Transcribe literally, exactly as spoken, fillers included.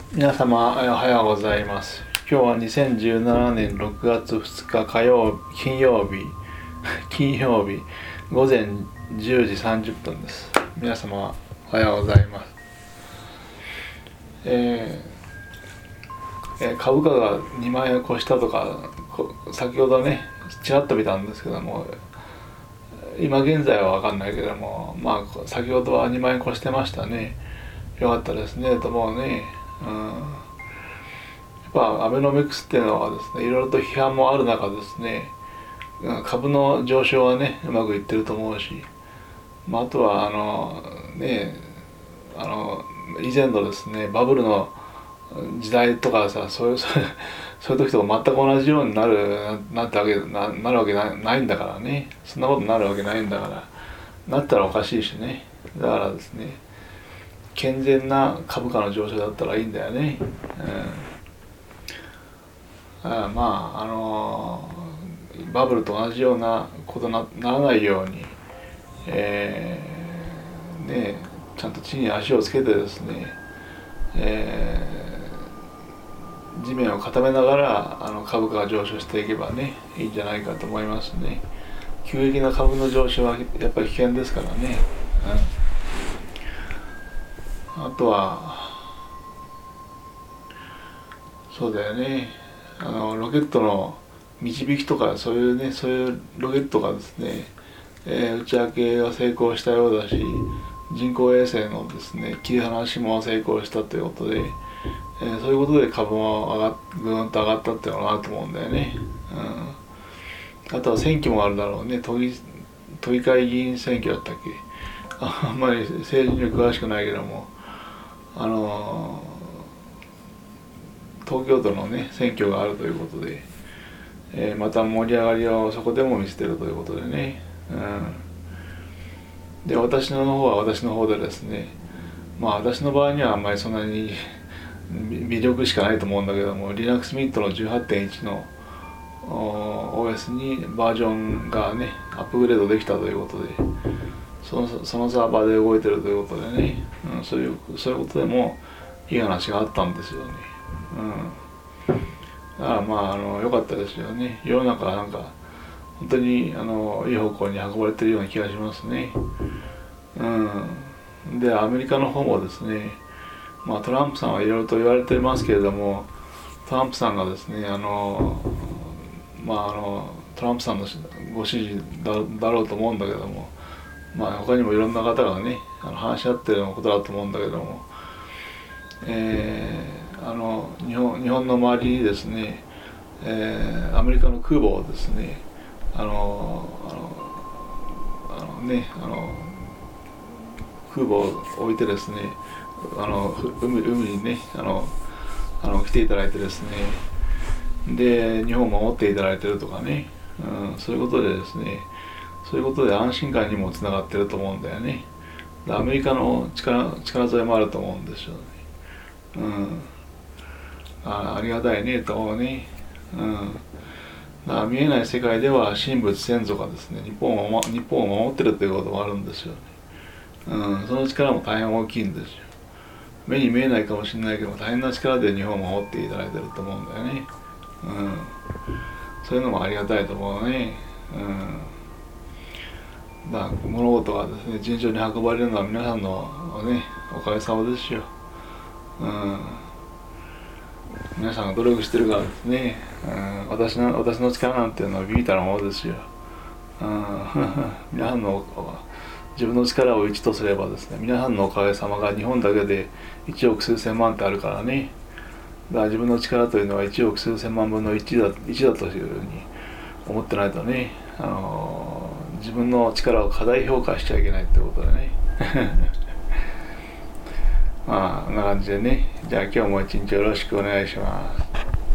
皆様おはようございます。今日はにせんじゅうななねんろくがつふつか火曜金曜日金曜日午前じゅうじさんじゅっぷんです。皆様おはようございます。えーえー、株価がにまんえんを越したとか先ほどねちらっと見たんですけども、今現在は分かんないけども、まあ先ほどはにまんえん越してましたね。よかったですねと思うね。うん、やっぱアベノミクスっていうのはですね、いろいろと批判もある中ですね、株の上昇はねうまくいってると思うし、まあ、あとはあのねあの以前のですねバブルの時代とかさ、そういうそういう時と全く同じようになるなったわけ な, なるわけな い, ないんだからね。そんなことになるわけないんだから、なったらおかしいしね。だからですね、健全な株価の上昇だったらいいんだよね。うん、あまああのバブルと同じようなことに な, ならないように、えー、ねちゃんと地に足をつけてですね、えー、地面を固めながらあの株価が上昇していけばねいいんじゃないかと思いますね。急激な株の上昇はやっぱり危険ですからね。うん、あとはそうだよね、あのロケットの導きとかそういうねそういうロケットがですね、えー、打ち上げが成功したようだし、人工衛星のですね切り離しも成功したということで、えー、そういうことで株も上がぐーんと上がったっていうのがあると思うんだよね。うん、あとは選挙もあるだろうね。都議都議会議員選挙だったっけ。あんまり政治に詳しくないけども、あのー、東京都のね選挙があるということで、えー、また盛り上がりをそこでも見せてるということでね。うん、で私の方は私の方でですね、まあ私の場合にはあんまりそんなに魅力しかないと思うんだけども、 Linux Mint の じゅうはちてんいち の オーエス にバージョンがねアップグレードできたということで、その、そのサーバーで動いてるということでね、うん、そういうそういうことでもいい話があったんですよね。うん、だからまああの良かったですよね。世の中はなんか本当にあのいい方向に運ばれてるような気がしますね。うん、でアメリカの方もですね、まあ、トランプさんはいろいろと言われてますけれども、トランプさんがですねあのまああのトランプさんのご指示 だ, だろうと思うんだけども、まあ他にもいろんな方がねあの話し合ってるようなことだと思うんだけども、えー、あの日本日本の周りにですね、えー、アメリカの空母をですねあのあのあのねあの空母を置いてですね、あの 海, 海にねあのあの来ていただいてですね、で日本を守っていただいてるとかね、うん、そういうことでですね、そういうことで安心感にもつながってると思うんだよね。アメリカの 力, 力添えもあると思うんですよね。うん、あ, ありがたいねと思うね。うん、だから見えない世界では神仏先祖がですね日本を日本を守ってるということもあるんですよね。うん、その力も大変大きいんですよ。目に見えないかもしれないけども大変な力で日本を守っていただいてると思うんだよね。うん、そういうのもありがたいと思うね。うん、だから物事がですね順調に運ばれるのは皆さんの、ね、おかげさまですよ。うん、皆さんが努力してるからですね、うん、私の私の力なんていうのはビビたるものですよ。うん、皆さんの自分の力をいちとすればですね、皆さんのおかげさまが日本だけでいちおく数千万ってあるからね。だから自分の力というのはいちおく数千万分のいちだ、いちだというふうに思ってないとね、あのー、自分の力を過大評価しちゃいけないってことでね。まあこんな感じでね、じゃあ今日も一日よろしくお願いします。